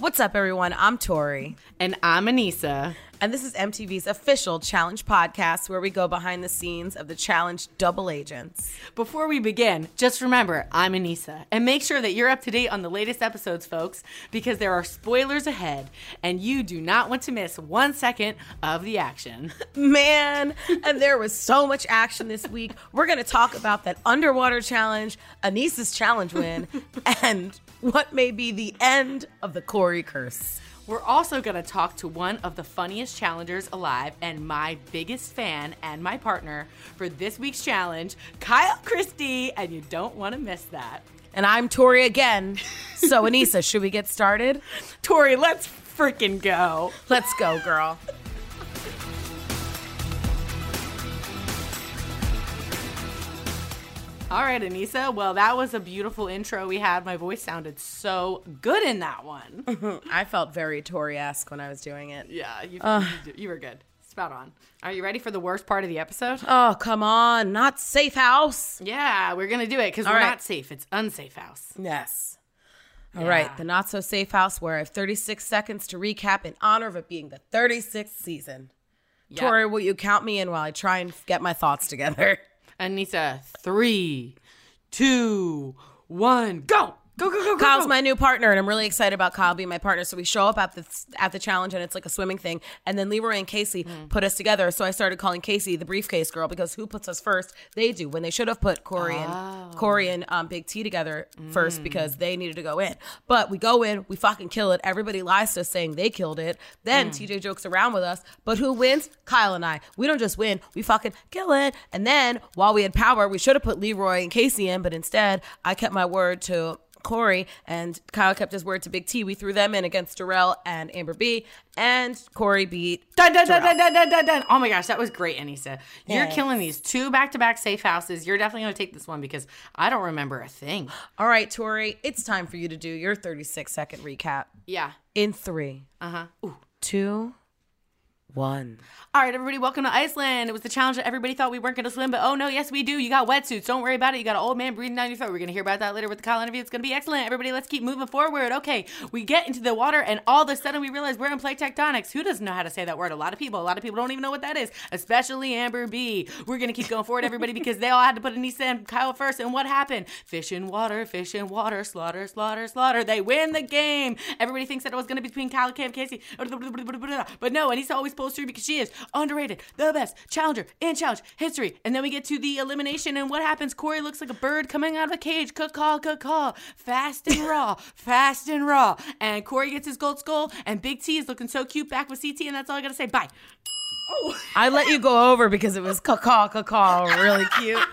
What's up, everyone? I'm Tori. And I'm Anissa. And this is MTV's official Challenge podcast where we go behind the scenes of the Challenge double agents. Before we begin, just remember, I'm Anissa. And make sure that you're up to date on the latest episodes, folks, because there are spoilers ahead. And you do not want to miss 1 second of the action. Man, and there was so much action this week. We're going to talk about that underwater challenge, Anissa's challenge win, and what may be the end of the Corey curse. We're also going to talk to one of the funniest challengers alive and my biggest fan and my partner for this week's challenge, Kyle Christie, and you don't want to miss that. And I'm Tori again. So, Anissa, should we get started? Tori, let's freaking go. Let's go, girl. All right, Anissa. Well, that was a beautiful intro we had. My voice sounded so good in that one. I felt very Tori-esque when I was doing it. Yeah, you were good. Spot on. Are you ready for the worst part of the episode? Oh, come on. Not safe house. Yeah, we're going to do it because we're not safe. It's unsafe house. Yes. All right. The not so safe house where I have 36 seconds to recap in honor of it being the 36th season. Yep. Tori, will you count me in while I try and get my thoughts together? Anissa, 3, 2, 1, go! Go. Kyle's my new partner, and I'm really excited about Kyle being my partner. So we show up at the challenge, and it's like a swimming thing. And then Leroy and Casey put us together. So I started calling Casey the briefcase girl because who puts us first? They do. When they should have put Corey and Big T together first because they needed to go in. But we go in, we fucking kill it. Everybody lies to us saying they killed it. Then TJ jokes around with us. But who wins? Kyle and I. We don't just win. We fucking kill it. And then while we had power, we should have put Leroy and Casey in. But instead, I kept my word to Corey, and Kyle kept his word to Big T. We threw them in against Darrell and Amber B, and Corey beat dun. Oh my gosh, that was great, Anissa. You're killing these 2 back-to-back safe houses. You're definitely going to take this one because I don't remember a thing. All right, Tori, it's time for you to do your 36-second recap. Yeah. In 3, 2, 1. All right, everybody, welcome to Iceland. It was the challenge that everybody thought we weren't going to swim, but oh no, yes we do. You got wetsuits. Don't worry about it. You got an old man breathing down your throat. We're going to hear about that later with the Kyle interview. It's going to be excellent. Everybody, let's keep moving forward. Okay, we get into the water, and all of a sudden we realize we're in plate tectonics. Who doesn't know how to say that word? A lot of people don't even know what that is, especially Amber B. We're going to keep going forward, everybody, because they all had to put Anissa and Kyle first, and what happened? Fish in water, slaughter, slaughter, slaughter. They win the game. Everybody thinks that it was going to be between Kyle and Casey, but no, Anissa always pulls through because she is underrated, the best challenger in challenge history. And then we get to the elimination, and what happens? Corey looks like a bird coming out of a cage. Caw. Fast and raw. And Corey gets his gold skull, and Big T is looking so cute back with CT, and that's all I gotta say. Bye. Oh. I let you go over because it was caw, really cute.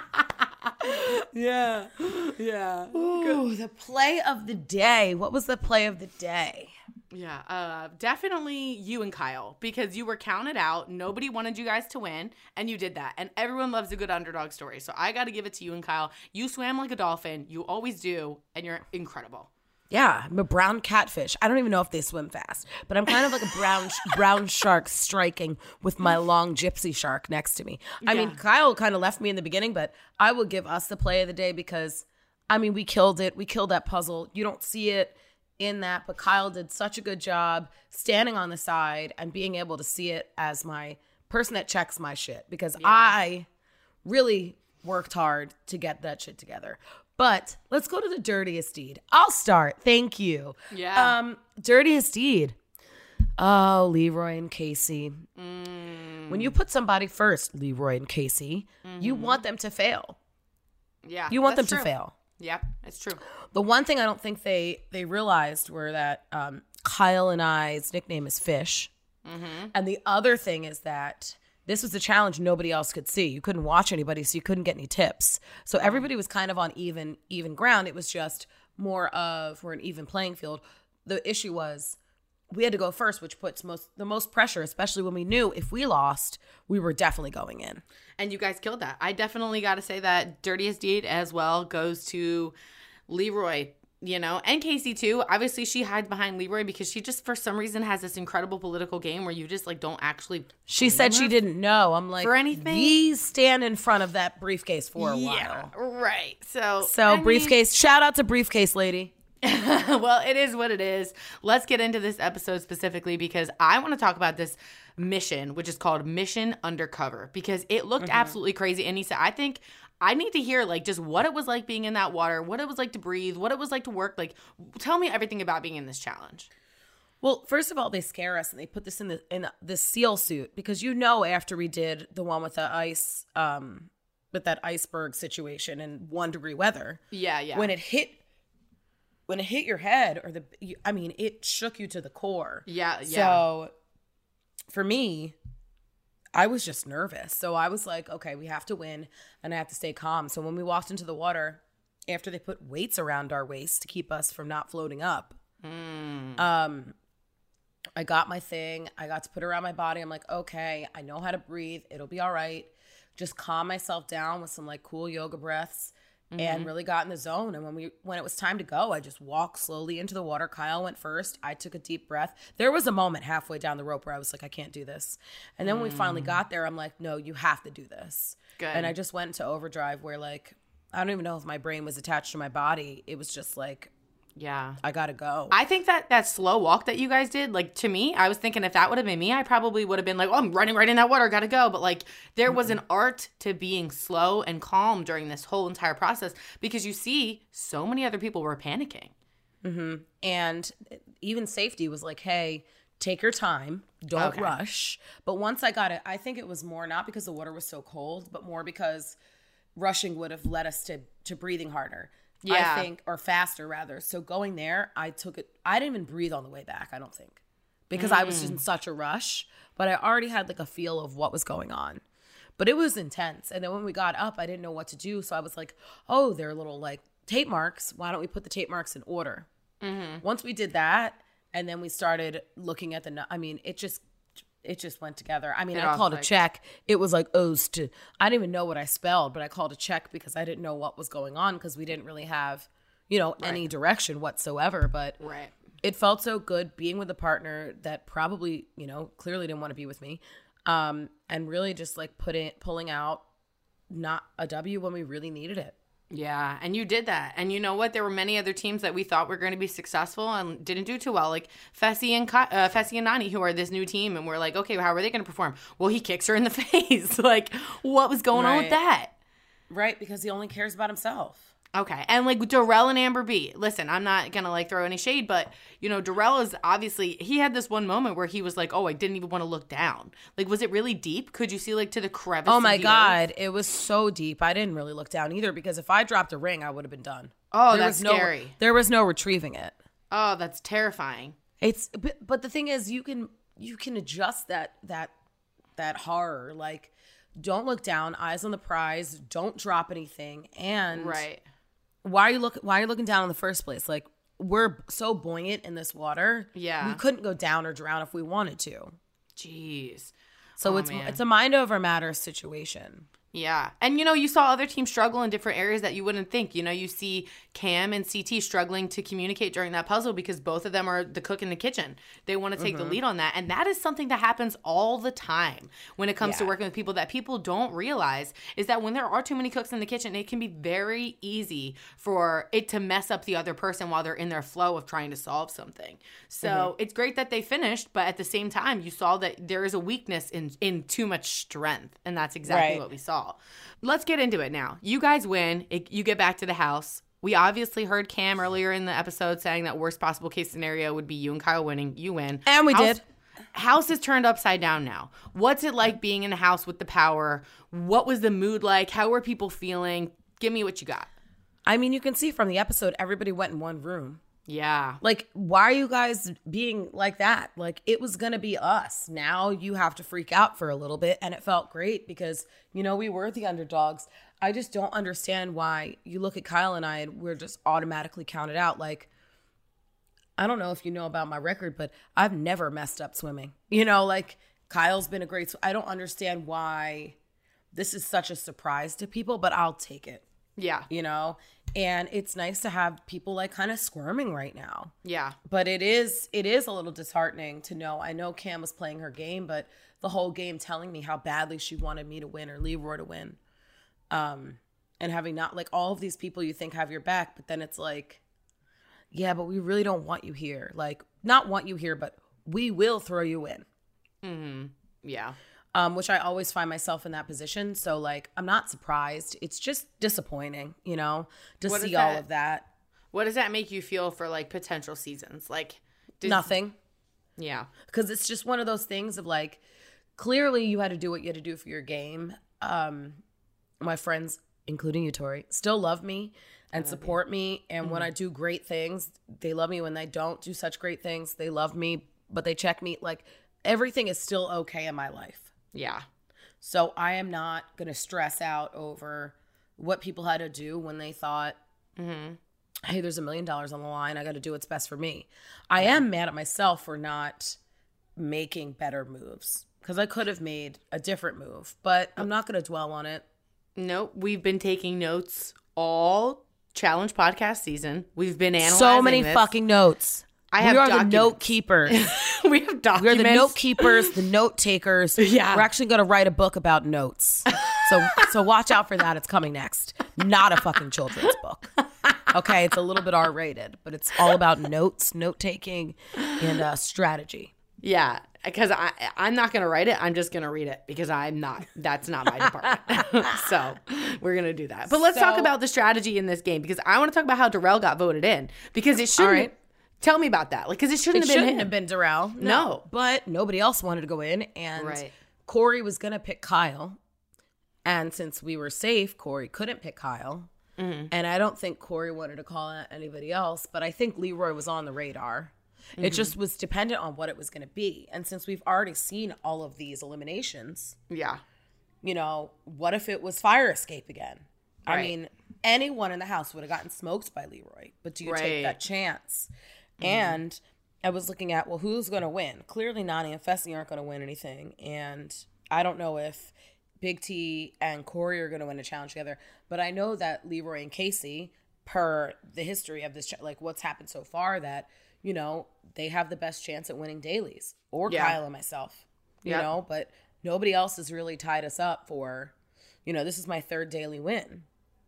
Yeah. Ooh, the play of the day. What was the play of the day? Yeah, definitely you and Kyle, because you were counted out. Nobody wanted you guys to win, and you did that. And everyone loves a good underdog story. So I got to give it to you and Kyle. You swam like a dolphin. You always do, and you're incredible. Yeah, I'm a brown catfish. I don't even know if they swim fast, but I'm kind of like a brown shark striking with my long gypsy shark next to me. I mean, Kyle kind of left me in the beginning, but I will give us the play of the day because, I mean, we killed it. We killed that puzzle. You don't see it in that, but Kyle did such a good job standing on the side and being able to see it as my person that checks my shit because I really worked hard to get that shit together. But let's go to the dirtiest deed. I'll start. Thank you. Yeah. Dirtiest deed. Oh, Leroy and Casey. When you put somebody first, Leroy and Casey, you want them to fail. Yeah. You want them to fail. Yep, it's true. The one thing I don't think they realized were that Kyle and I's nickname is Fish. And the other thing is that this was a challenge nobody else could see. You couldn't watch anybody, so you couldn't get any tips. So everybody was kind of on even ground. It was just more of we're an even playing field. The issue was we had to go first, which puts the most pressure, especially when we knew if we lost, we were definitely going in. And you guys killed that. I definitely got to say that dirtiest deed as well goes to Leroy, you know, and Casey too. Obviously, she hides behind Leroy because she just, for some reason, has this incredible political game where you just, like, don't actually... She said she didn't know. I'm like, for anything? We stand in front of that briefcase for a while. Yeah, right. So briefcase. Shout out to briefcase lady. Well, it is what it is. Let's get into this episode specifically because I want to talk about this mission, which is called Mission Undercover, because it looked absolutely crazy. And Nisa, I think I need to hear like just what it was like being in that water, what it was like to breathe, what it was like to work. Like, tell me everything about being in this challenge. Well, first of all, they scare us and they put this in the seal suit because after we did the one with the ice, with that iceberg situation in 1 degree weather. Yeah. When it hit your head it shook you to the core. Yeah. So for me, I was just nervous. So I was like, okay, we have to win and I have to stay calm. So when we walked into the water, after they put weights around our waist to keep us from not floating up, I got my thing. I got to put it around my body. I'm like, okay, I know how to breathe. It'll be all right. Just calm myself down with some like cool yoga breaths. And really got in the zone. And when it was time to go, I just walked slowly into the water. Kyle went first. I took a deep breath. There was a moment halfway down the rope where I was like, I can't do this. And then when we finally got there, I'm like, no, you have to do this. Good. And I just went into overdrive where like, I don't even know if my brain was attached to my body. It was just like, yeah, I gotta go. I think that slow walk that you guys did, like to me, I was thinking if that would have been me, I probably would have been like, oh, I'm running right in that water, gotta go. But like there was an art to being slow and calm during this whole entire process because you see so many other people were panicking. And even safety was like, hey, take your time, don't rush. But once I got it, I think it was more not because the water was so cold, but more because rushing would have led us to breathing harder. Yeah. I think, or faster rather. So going there, I took it. I didn't even breathe on the way back, I don't think, because I was just in such a rush. But I already had like a feel of what was going on. But it was intense. And then when we got up, I didn't know what to do. So I was like, oh, there are little like tape marks. Why don't we put the tape marks in order? Once we did that, and then we started looking at it just went together. I mean, I called a check. It was like O's to, I didn't even know what I spelled, but I called a check because I didn't know what was going on because we didn't really have, any direction whatsoever. But it felt so good being with a partner that probably, clearly didn't want to be with me. And really just like pulling out not a W when we really needed it. Yeah, and you did that. And you know what? There were many other teams that we thought were going to be successful and didn't do too well, like Fessy and Nani, who are this new team. And we're like, okay, how are they going to perform? Well, he kicks her in the face. Like, what was going on with that? Right, because he only cares about himself. Okay, and like Darrell and Amber B. Listen, I'm not gonna like throw any shade, but Darrell is obviously, he had this one moment where he was like, "Oh, I didn't even want to look down." Like, was it really deep? Could you see like to the crevice? Oh my God, it was so deep. I didn't really look down either because if I dropped a ring, I would have been done. Oh, that's scary. There was no retrieving it. Oh, that's terrifying. But the thing is, you can adjust that horror. Like, don't look down, eyes on the prize. Don't drop anything, and right. Why are you looking down in the first place? Like, we're so buoyant in this water. Yeah. We couldn't go down or drown if we wanted to. Jeez. So it's a mind over matter situation. Yeah. And, you saw other teams struggle in different areas that you wouldn't think. You see Cam and CT struggling to communicate during that puzzle because both of them are the cook in the kitchen. They want to take the lead on that. And that is something that happens all the time when it comes to working with people that people don't realize is that when there are too many cooks in the kitchen, it can be very easy for it to mess up the other person while they're in their flow of trying to solve something. So it's great that they finished, but at the same time, you saw that there is a weakness in too much strength. And that's exactly what we saw. Let's get into it now. You guys win. You get back to the house. We obviously heard Cam earlier in the episode saying that worst possible case scenario would be you and Kyle winning. You win. And we did. House is turned upside down now. What's it like being in a house with the power? What was the mood like? How were people feeling? Give me what you got. I mean, you can see from the episode, everybody went in one room. Yeah. Like, why are you guys being like that? Like, it was going to be us. Now you have to freak out for a little bit. And it felt great because, we were the underdogs. I just don't understand why you look at Kyle and I and we're just automatically counted out. Like, I don't know if you know about my record, but I've never messed up swimming. Like, Kyle's been a great I don't understand why this is such a surprise to people, but I'll take it. Yeah. And it's nice to have people like kind of squirming right now. Yeah. But it is a little disheartening to know. I know Cam was playing her game, but the whole game telling me how badly she wanted me to win or Leroy to win. And having not like all of these people you think have your back, but then it's like, yeah, but we really don't want you here. Like, not want you here, but we will throw you in. Yeah. Which I always find myself in that position. So, like, I'm not surprised. It's just disappointing, you know, to see all of that. What does that make you feel for, like, potential seasons? Like, Nothing. Yeah. Because it's just one of those things of, like, clearly you had to do what you had to do for your game. My friends, including you, Tori, still love me and support me. And when I do great things, they love me. When I don't do such great things, they love me, but they check me. Like, everything is still okay in my life. Yeah. So I am not going to stress out over what people had to do when they thought, hey, there's $1 million on the line. I got to do what's best for me. I am mad at myself for not making better moves because I could have made a different move, but I'm not going to dwell on it. Nope. We've been taking notes all challenge podcast season. We've been analyzing so many this. fucking notes. We have the documents. note keepers. We have documents. We're the note keepers, the note takers. Yeah. We're actually going to write a book about notes. So watch out for that. It's coming next. Not a fucking children's book. Okay, it's a little bit R-rated, but it's all about notes, note-taking, and strategy. Yeah, because I'm not going to write it. I'm just going to read it because that's not my department. So we're going to do that. But let's talk about the strategy in this game because I want to talk about how Darrell got voted in because it shouldn't. Right. Tell me about that. Like, because it shouldn't have been Darrell. No. But nobody else wanted to go in, and Right. Corey was going to pick Kyle. And since we were safe, Corey couldn't pick Kyle. And I don't think Corey wanted to call out anybody else, but I think Leroy was on the radar. It just was dependent on what it was going to be. And since we've already seen all of these eliminations, Yeah. you know, what if it was fire escape again? Right. I mean, anyone in the house would have gotten smoked by Leroy, but do you take that chance? And I was looking at, well, who's going to win? Clearly, Nany and Fessy aren't going to win anything. And I don't know if Big T and Corey are going to win a challenge together. But I know that Leroy and Casey, per the history of this, like what's happened so far, that, you know, they have the best chance at winning dailies. Or Kyle and myself, you know. But nobody else has really tied us up for, you know, this is my third daily win.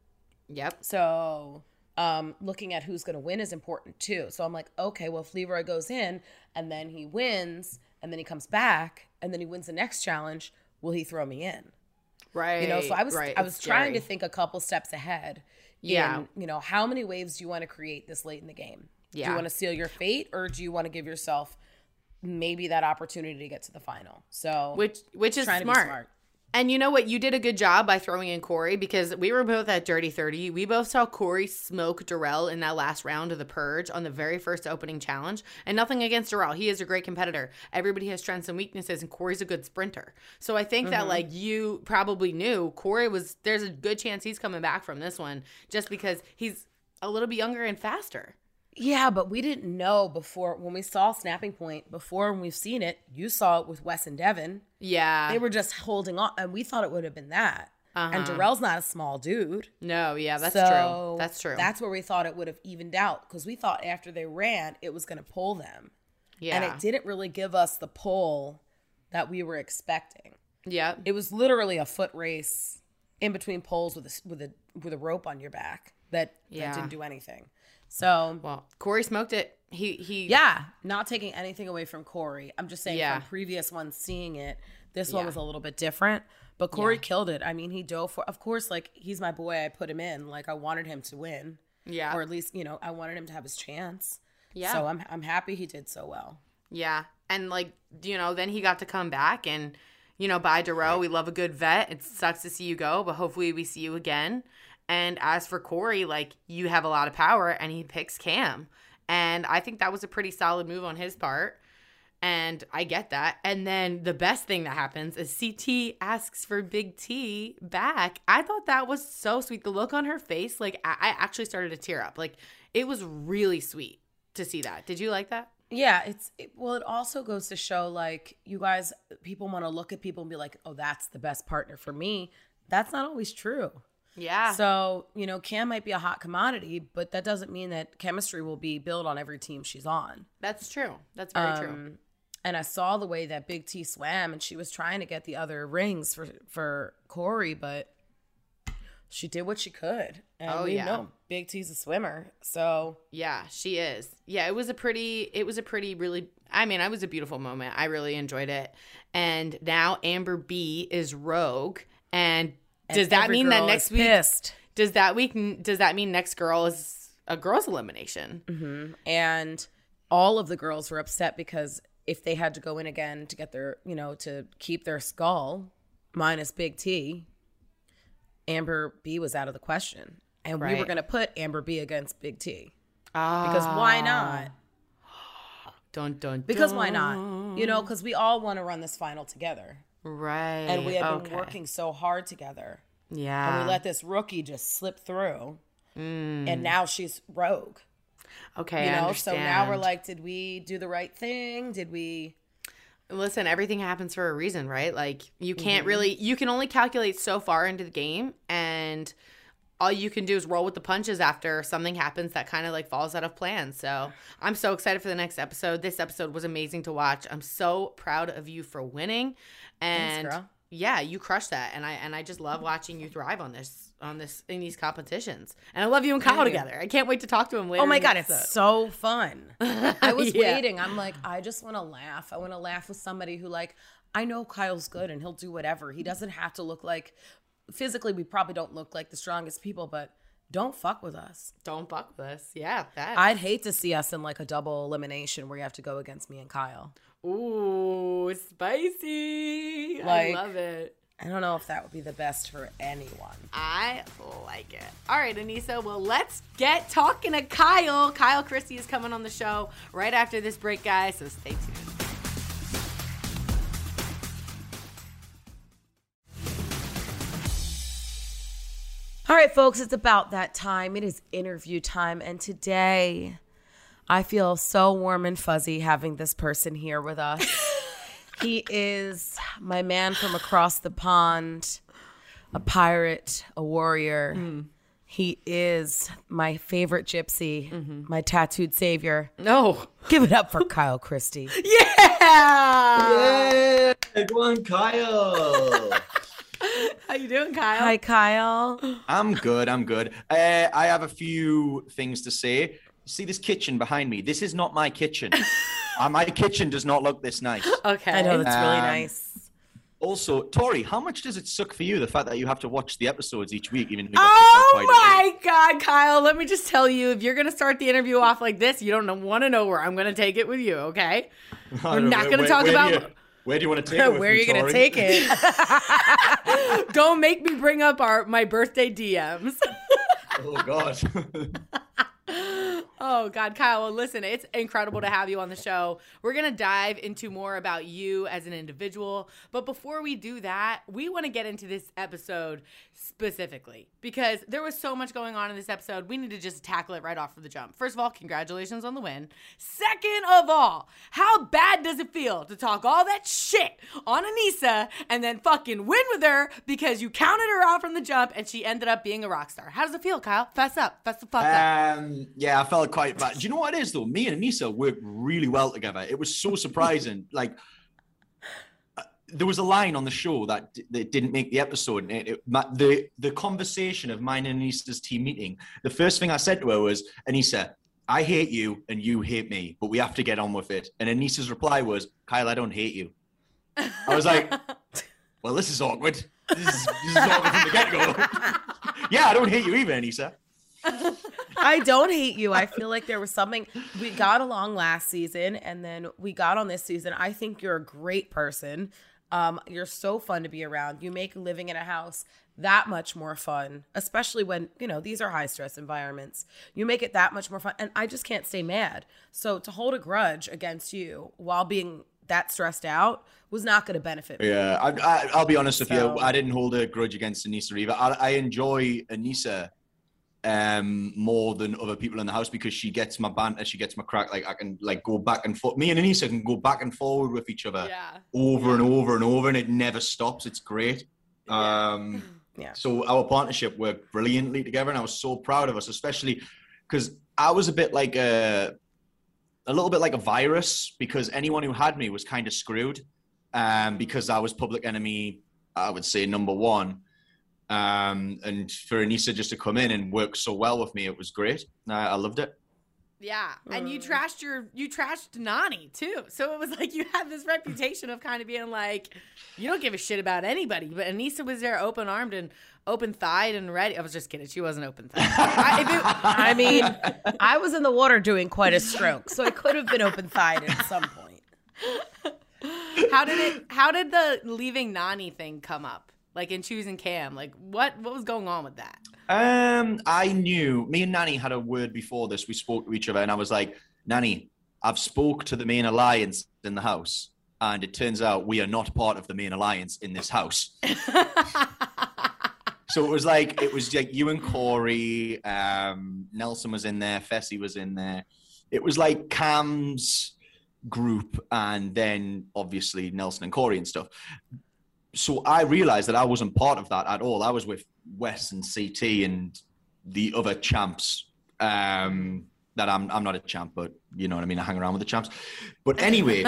Yep. So looking at who's going to win is important too. So I'm like, okay, well, if Leroy goes in and then he wins and then he comes back and then he wins the next challenge, will he throw me in? Right. You know, so I was trying to think a couple steps ahead. Yeah. In, you know, how many waves do you want to create this late in the game? Yeah. Do you want to seal your fate or do you want to give yourself maybe that opportunity to get to the final? So which is trying to be smart. And you know what? You did a good job by throwing in Corey because we were both at Dirty 30. We both saw Corey smoke Darrell in that last round of the Purge on the very first opening challenge. And nothing against Darrell. He is a great competitor. Everybody has strengths and weaknesses, and Corey's a good sprinter. So I think that, like, you probably knew Corey there's a good chance he's coming back from this one just because he's a little bit younger and faster. Yeah, but we didn't know before when we saw Snapping Point, before when we've seen it, you saw it with Wes and Devin. Yeah. They were just holding on, and we thought it would have been that. And Darrell's not a small dude. No, yeah, that's So true. That's true. That's where we thought it would have evened out because we thought after they ran, it was going to pull them. Yeah. And it didn't really give us the pull that we were expecting. Yeah. It was literally a foot race in between poles with a rope on your back that didn't do anything. So, well, Corey smoked it. He not taking anything away from Corey. I'm just saying from previous ones seeing it, this one was a little bit different. But Corey killed it. I mean, he dove for, of course, like, he's my boy. I put him in. Like, I wanted him to win. Yeah. Or at least, you know, I wanted him to have his chance. Yeah. So I'm happy he did so well. Yeah. And, like, you know, then he got to come back and, you know, bye, Darrell. We love a good vet. It sucks to see you go, but hopefully we see you again. And as for Corey, like, you have a lot of power, and he picks Cam. And I think that was a pretty solid move on his part. And I get that. And then the best thing that happens is CT asks for Big T back. I thought that was so sweet. The look on her face, like, I actually started to tear up. Like, it was really sweet to see that. Did you like that? Yeah, it also goes to show, like, you guys, people want to look at people and be like, oh, that's the best partner for me. That's not always true. Yeah. So, you know, Cam might be a hot commodity, but that doesn't mean that chemistry will be built on every team she's on. That's true. That's very true. And I saw the way that Big T swam, and she was trying to get the other rings for Corey, but she did what she could. And we know Big T's a swimmer. So yeah, she is. Yeah, it was a pretty really, I mean, it was a beautiful moment. I really enjoyed it. And now Amber B is Rogue. And does that mean that next week pissed? Does that mean next girl is a girls' elimination? Mm-hmm. And all of the girls were upset because if they had to go in again to get their, to keep their skull, minus Big T, Amber B was out of the question. And we were going to put Amber B against Big T. Because why not? Dun, dun, because dun. Why not? Because we all want to run this final together. Right. And we have been working so hard together. Yeah. And we let this rookie just slip through. And now she's Rogue. Okay, I understand. So now we're like, did we do the right thing? Did we... Listen, everything happens for a reason, right? Like, you can't really... You can only calculate so far into the game, and all you can do is roll with the punches after something happens that kind of, like, falls out of plan. So I'm so excited for the next episode. This episode was amazing to watch. I'm so proud of you for winning. And thanks, girl. Yeah, you crushed that. And I just love watching you thrive on this in these competitions. And I love you and Kyle together. I can't wait to talk to him later. Oh my God, it's so fun. I was waiting. I'm like, I just want to laugh. I want to laugh with somebody who, like, I know Kyle's good and he'll do whatever. He doesn't have to look like, physically we probably don't look like the strongest people, but don't fuck with us. Don't fuck with us. Yeah, that. I'd hate to see us in like a double elimination where you have to go against me and Kyle. Ooh, spicy. I love it. I don't know if that would be the best for anyone. I like it. All right, Aneesa, well, let's get talking to Kyle. Kyle Christie is coming on the show right after this break, guys, so stay tuned. All right, folks, it's about that time. It is interview time, and today I feel so warm and fuzzy having this person here with us. He is my man from across the pond, a pirate, a warrior. He is my favorite gypsy, my tattooed savior. No. Give it up for Kyle Christie. Yeah! Go on, Kyle. How you doing, Kyle? Hi, Kyle. I'm good. I have a few things to say. See this kitchen behind me? This is not my kitchen. My kitchen does not look this nice. Okay. I know, that's really nice. Also, Tori, how much does it suck for you, the fact that you have to watch the episodes each week, even if my God, Kyle, let me just tell you, if you're going to start the interview off like this, you don't want to know where I'm going to take it with you, okay? We're not going to talk about... Where do you want to take it with Where are you going to take it? Don't make me bring up my birthday DMs. Oh, God. Oh, God, Kyle, well, listen, it's incredible to have you on the show. We're going to dive into more about you as an individual. But before we do that, we want to get into this episode specifically because there was so much going on in this episode. We need to just tackle it right off of the jump. First of all, congratulations on the win. Second of all, how bad does it feel to talk all that shit on Aneesa and then fucking win with her because you counted her out from the jump and she ended up being a rock star? How does it feel, Kyle? Fess up. Fess the fuck up. Yeah, I felt quite bad. Do you know what it is, though? Me and Aneesa worked really well together. It was so surprising. Like, there was a line on the show that didn't make the episode. And the conversation of mine and Aneesa's team meeting, the first thing I said to her was, Aneesa, I hate you and you hate me, but we have to get on with it. And Aneesa's reply was, Kyle, I don't hate you. I was like, well, this is awkward. This is awkward from the get-go. Yeah, I don't hate you either, Aneesa. I don't hate you. I feel like there was something. We got along last season, and then we got on this season. I think you're a great person. You're so fun to be around. You make living in a house that much more fun, especially when, these are high-stress environments. You make it that much more fun, and I just can't stay mad. So to hold a grudge against you while being that stressed out was not going to benefit me. Yeah, I'll be honest with you. I didn't hold a grudge against Aneesa either. I enjoy Aneesa more than other people in the house because she gets my banter, she gets my crack. Like I can go back and forth. Me and Aneesa can go back and forward with each other over and over and over, and it never stops. It's great. So our partnership worked brilliantly together, and I was so proud of us, especially because I was a bit like a little bit like a virus because anyone who had me was kind of screwed because I was public enemy, I would say, number one. And for Anissa just to come in and work so well with me, it was great. I loved it. Yeah, and you trashed Nani too. So it was like you had this reputation of kind of being like, you don't give a shit about anybody. But Anissa was there, open armed and open thighed and ready. I was just kidding. She wasn't open thighed. I mean, I was in the water doing quite a stroke, so it could have been open thighed at some point. How did the leaving Nani thing come up? Like in choosing Cam, like what was going on with that? I knew me and Nani had a word before this. We spoke to each other, and I was like, Nani, I've spoke to the main alliance in the house, and it turns out we are not part of the main alliance in this house. So it was like you and Corey, Nelson was in there, Fessy was in there. It was like Cam's group, and then obviously Nelson and Corey and stuff. So I realized that I wasn't part of that at all. I was with Wes and CT and the other champs. That I'm not a champ, but you know what I mean. I hang around with the champs. But anyway,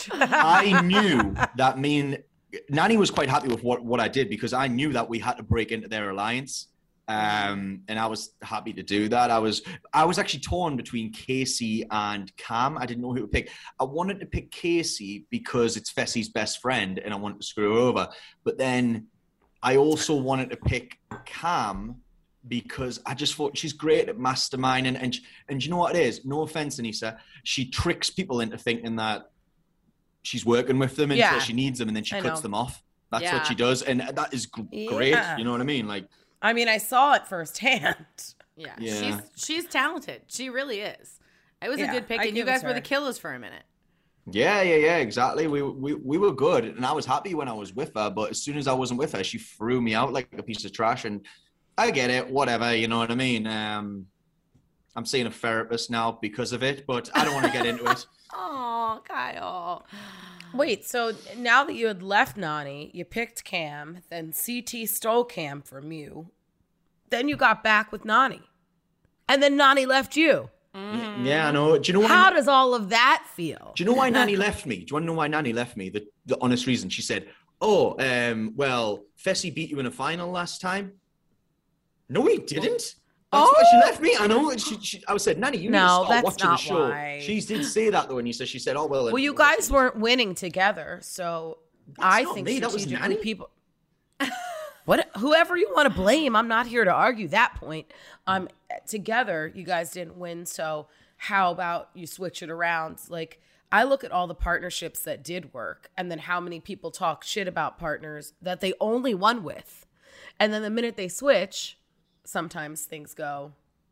I knew that Nani was quite happy with what I did, because I knew that we had to break into their alliance. And I was happy to do that. I was actually torn between Casey and Cam. I didn't know who to pick. I wanted to pick Casey because it's Fessy's best friend and I wanted to screw her over. But then I also wanted to pick Cam because I just thought she's great at masterminding. And you know what it is? No offense, Anissa. She tricks people into thinking that she's working with them until she needs them, and then she cuts them off. That's what she does. And that is great. You know what I mean? Like, I mean, I saw it firsthand. Yeah. She's talented. She really is. It was a good pick, and you guys were the killers for a minute. Yeah, exactly. We were good, and I was happy when I was with her, but as soon as I wasn't with her, she threw me out like a piece of trash, and I get it, whatever, you know what I mean? I'm seeing a therapist now because of it, but I don't want to get into it. Oh, Kyle. Wait, so now that you had left Nani, you picked Cam, then CT stole Cam from you, then you got back with Nani, and then Nani left you. Mm-hmm. Yeah, I know. Do you know why? How does all of that feel? Do you know why Nani left me? Do you want to know why Nani left me? The honest reason. She said, well, Fessy beat you in a final last time. No, he didn't. That's why she left me. I know. I said, Nani, you need to start watching the show. Why. She did say that though, and she said, oh well. Well, you guys weren't winning together, so I think me. That was Nani. People. Whoever you want to blame, I'm not here to argue that point. Together, you guys didn't win, so how about you switch it around? Like, I look at all the partnerships that did work, and then how many people talk shit about partners that they only won with, and then the minute they switch, sometimes things go,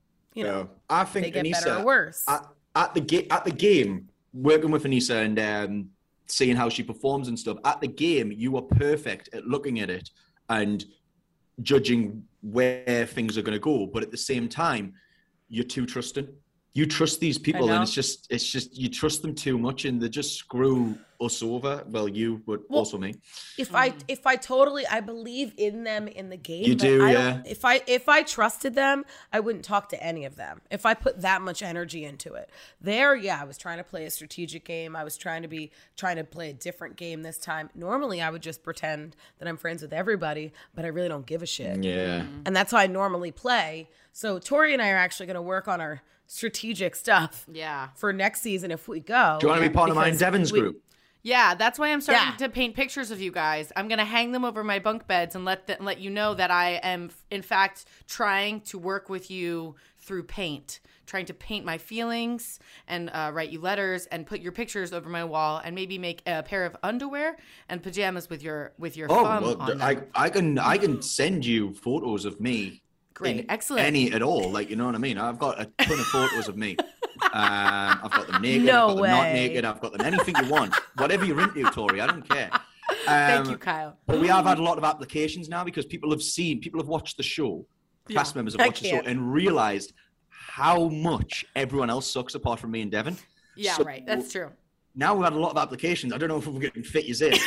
I think they get Anissa, better or worse. At the game, working with Anissa and seeing how she performs and stuff, at the game, you were perfect at looking at it and judging where things are going to go. But at the same time, you're too trusting. You trust these people, and it's just you trust them too much, and they just screw us over. Well, you, but also me. If I believe in them in the game. You do, yeah. If I trusted them, I wouldn't talk to any of them. If I put that much energy into it, I was trying to play a strategic game. I was trying to play a different game this time. Normally, I would just pretend that I'm friends with everybody, but I really don't give a shit. Yeah, and that's how I normally play. So Tori and I are actually going to work on our strategic stuff for next season if we go. Do you want to be part of mine, Devin's group? Yeah, that's why I'm starting to paint pictures of you guys. I'm going to hang them over my bunk beds and let you know that I am, in fact, trying to work with you through paint, trying to paint my feelings and write you letters and put your pictures over my wall and maybe make a pair of underwear and pajamas with your thumb on them. I can send you photos of me. Great, excellent. Any at all, like, you know what I mean? I've got a ton of photos of me. I've got them naked, no I've got them not naked, I've got them anything you want. Whatever you're into, Tori, I don't care. Thank you, Kyle. But we have had a lot of applications now because people have watched the show, cast members have watched the show and realized how much everyone else sucks apart from me and Devin. Yeah, so, right. That's true. Now we've had a lot of applications. I don't know if we're going to fit you in.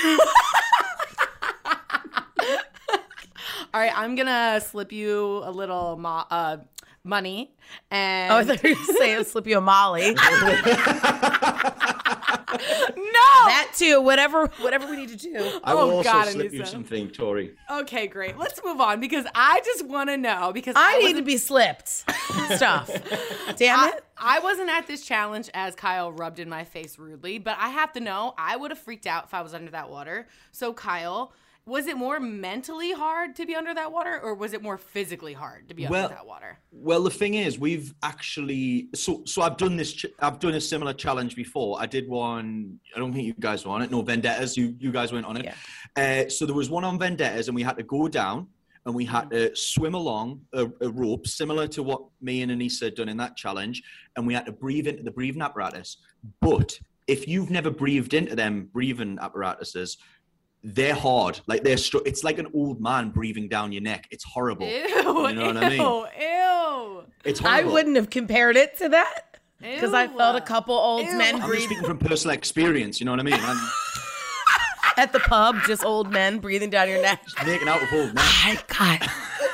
All right, I'm going to slip you a little money. And I thought you were going to say slip you a Molly. No! That too. do whatever we need to do. I will also God, slip you Anissa. something, Tori. Okay, great. Let's move on because I just want to know because I need to be slipped. Stuff. Damn it. I wasn't at this challenge as Kyle rubbed in my face rudely, but I have to know I would have freaked out if I was under that water. So Kyle, was it more mentally hard to be under that water or was it more physically hard to be under that water? Well, the thing is, we've actually so I've done this. I've done a similar challenge before. I did one. I don't think you guys were on it. No, Vendettas. You guys weren't on it. Yeah. So there was one on Vendettas, and we had to go down and we had to swim along a rope, similar to what me and Anissa had done in that challenge, and we had to breathe into the breathing apparatus. But if you've never breathed into them breathing apparatuses, they're hard. Like it's like an old man breathing down your neck. It's horrible. Ew, you know what I mean? Ew. It's I horrible. wouldn't have compared it to that because I felt a couple old men I'm just breathing speaking from personal experience. You know what I mean? I'm at the pub, just old men breathing down your neck. just making out with old men. My God.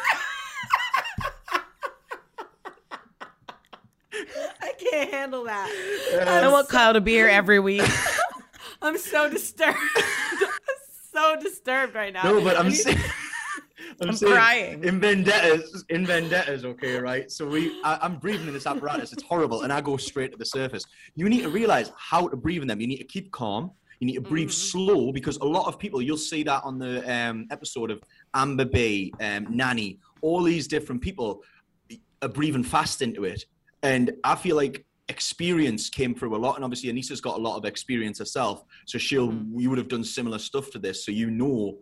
I can't handle that. I want Kyle to be here every week. I'm so disturbed. So disturbed right now. No, but I'm saying. I'm crying. In vendettas, okay, right? So I'm breathing in this apparatus. It's horrible, and I go straight to the surface. You need to realize how to breathe in them. You need to keep calm. You need to breathe slow because a lot of people, you'll see that on the episode of Amber Bay, Nanny, all these different people are breathing fast into it. And I feel like experience came through a lot. And obviously Anissa's got a lot of experience herself. So you would have done similar stuff to this. So you know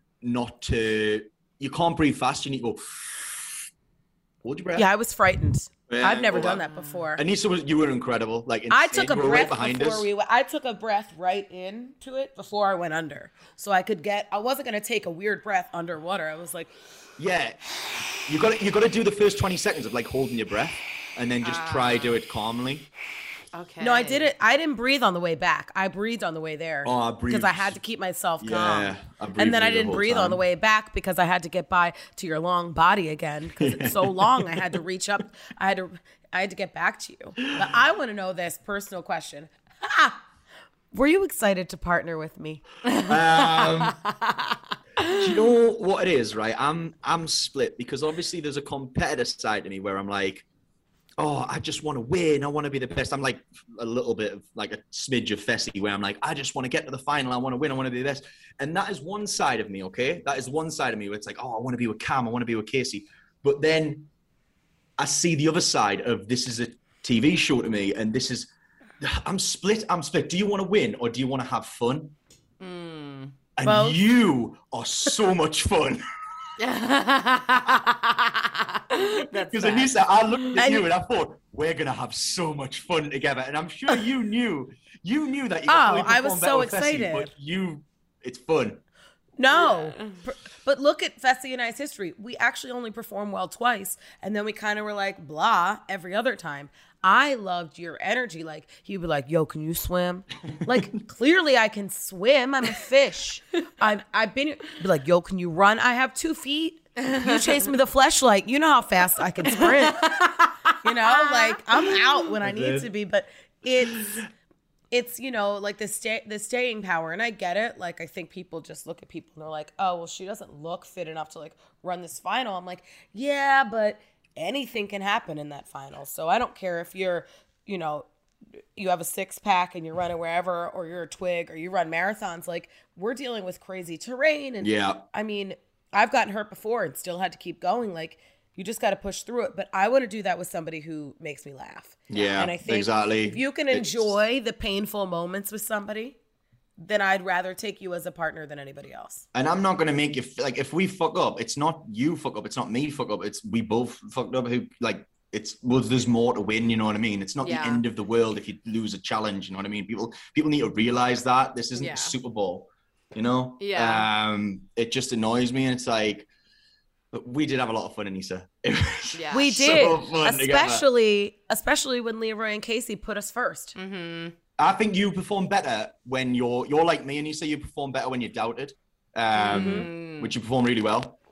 you can't breathe fast. You need to go, hold your breath. Yeah, I was frightened. Yeah, I've never done that before. Anissa, you were incredible. Like I took a you were breath right behind before us. I took a breath right into it before I went under. So I wasn't going to take a weird breath underwater. I was like, Yeah. You got to do the first 20 seconds of like holding your breath and then just try do it calmly. Okay. no, I did it. I didn't breathe on the way back. I breathed on the way there. Oh, I breathed. Because I had to keep myself calm. Yeah, I breathed And then I the didn't whole breathe on time. the way back because I had to get by to your long body again because it's so long. I had to reach up. I had to get back to you. But I want to know this personal question. Were you excited to partner with me? Do you know what it is, right? I'm split because obviously there's a competitor side to me where I'm like, oh, I just want to win. I want to be the best. I'm like a little bit of like a smidge of Fessy where I'm like, I just want to get to the final. I want to win. I want to be the best. And that is one side of me, okay? That is one side of me where it's like, oh, I want to be with Cam. I want to be with Casey. But then I see the other side of this is a TV show to me. And I'm split. Do you want to win or do you want to have fun? And Both. you are so much fun. That's Because sad. Anissa, I looked at you and I thought, we're going to have so much fun together. And I'm sure you knew that you Oh, I was so excited. But it's fun. No. But look at Fessy and I's history. We actually only performed well twice. And then we kind of were like, blah, every other time. I loved your energy. Like, he'd be like, yo, can you swim? Like, clearly I can swim. I'm a fish. I've been be like, yo, can you run? I have 2 feet. You chase me with a fleshlight. You know how fast I can sprint. You know, like, I'm out when I need to be. But it's like the staying power. And I get it. Like, I think people just look at people and they're like, oh, well, she doesn't look fit enough to, like, run this final. I'm like, yeah, but anything can happen in that final. So I don't care if you're, you have a 6-pack and you're running wherever, or you're a twig, or you run marathons. Like, we're dealing with crazy terrain. And Yeah. I mean, I've gotten hurt before and still had to keep going. Like, you just got to push through it. But I want to do that with somebody who makes me laugh. Yeah, and I think exactly. if you can enjoy the painful moments with somebody, then I'd rather take you as a partner than anybody else. And I'm not going to make you, like, if we fuck up, it's not you fuck up. It's not me fuck up. It's we both fucked up. There's more to win, you know what I mean? It's not the end of the world if you lose a challenge, you know what I mean? People need to realize that this isn't the Super Bowl, you know? Yeah. It just annoys me. And it's like, but we did have a lot of fun, Anissa. Yeah. We So did, fun together. especially when Leroy and Casey put us first. Mm-hmm. I think you perform better when you're like me, and you say you perform better when you're doubted, which you perform really well.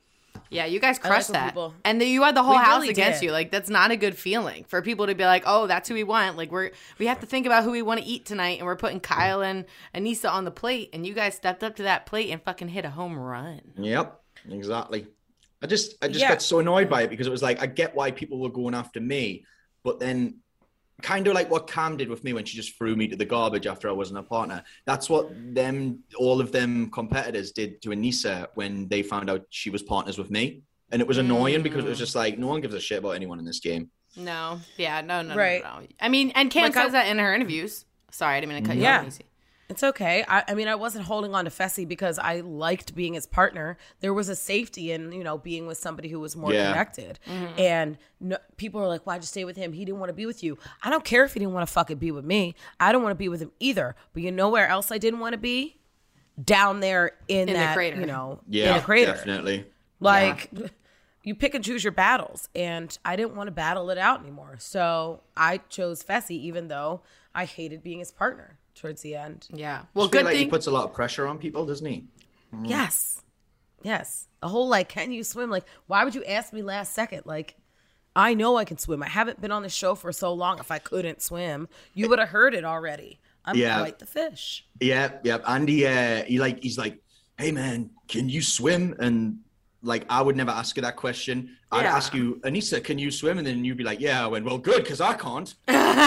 Yeah, you guys like crushed when that. people- And then you had the whole We house really against did. you. Like, that's not a good feeling for people to be like, oh, that's who we want. Like, we have to think about who we want to eat tonight, and we're putting Kyle and Anissa on the plate, and you guys stepped up to that plate and fucking hit a home run. Yep, exactly. I just Yeah. got so annoyed by it because it was like, I get why people were going after me, but then kind of like what Cam did with me when she just threw me to the garbage after I wasn't a partner. That's what all of them competitors did to Anissa when they found out she was partners with me. And it was annoying because it was just like, no one gives a shit about anyone in this game. No. Yeah, no. Right. I mean, and Cam Like, says that in her interviews. Sorry, I didn't mean to cut you Yeah. off, Macy. It's okay. I mean, I wasn't holding on to Fessy because I liked being his partner. There was a safety in, being with somebody who was more connected. And people are like, why'd you stay with him? He didn't want to be with you. I don't care if he didn't want to fucking be with me. I don't want to be with him either. But you know where else I didn't want to be? Down there in the that, crater. in Yeah, the crater. definitely. Like, you pick and choose your battles. And I didn't want to battle it out anymore. So I chose Fessy, even though I hated being his partner towards the end. Yeah. Well, Well, good like thing. he puts a lot of pressure on people, doesn't he? Yes. A whole like, can you swim? Like, why would you ask me last second? Like, I know I can swim. I haven't been on the show for so long. If I couldn't swim, you would have heard it already. I'm quite the fish. Yeah. Andy, he's like, hey man, can you swim? And like, I would never ask her that question. I'd Yeah. ask you, Anissa, can you swim? And then you'd be like, yeah. I went, well, good, because I can't.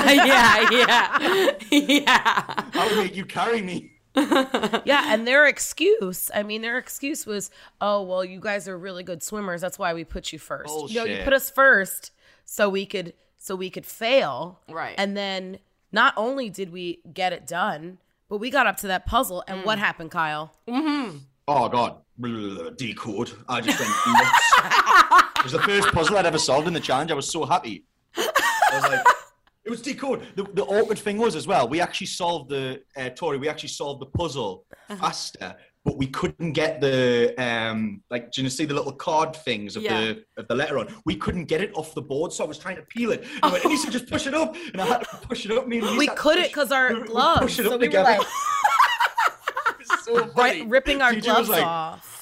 Yeah. I would make you carry me. Yeah, and their excuse was, oh, well, you guys are really good swimmers. That's why we put you first. You Bullshit. put us first so we could fail. Right. And then not only did we get it done, but we got up to that puzzle. And what happened, Kyle? Oh God, decode. I just went nuts. It was the first puzzle I'd ever solved in the challenge. I was so happy. I was like, it was decode. The awkward thing was as well, we actually solved the puzzle faster, but we couldn't get the do you see the little card things of the letter on? We couldn't get it off the board, so I was trying to peel it. And I went, Anissa, just push it up, and I had to push it up. Me and Anissa We had to couldn't push- because our we gloves. pushed it up So we were together. like It was so funny. ripping our TJ was gloves like, off.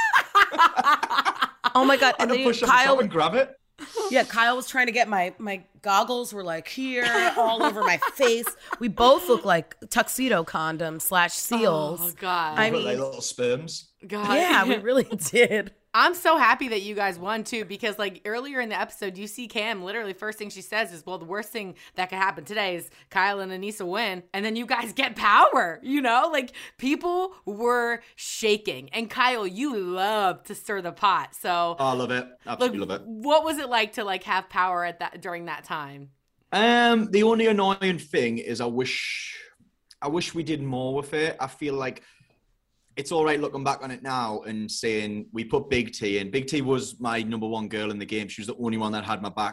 Oh my God. I And had to then push up the top Kyle, and grab it. yeah, Kyle was trying to get my goggles were like here, all over my face. We both look like tuxedo condoms / seals. Oh, God. I Look like mean, little sperms. God. yeah, we really did. I'm so happy that you guys won too, because like earlier in the episode, you see Cam literally first thing she says is, well, the worst thing that could happen today is Kyle and Anissa win, and then you guys get power, like people were shaking. And Kyle, you love to stir the pot. So Oh, I love it. Absolutely love it. what was it like to like have power at that during that time? The only annoying thing is I wish we did more with it. I feel like it's all right looking back on it now and saying we put Big T in. Big T was my number one girl in the game. She was the only one that had my back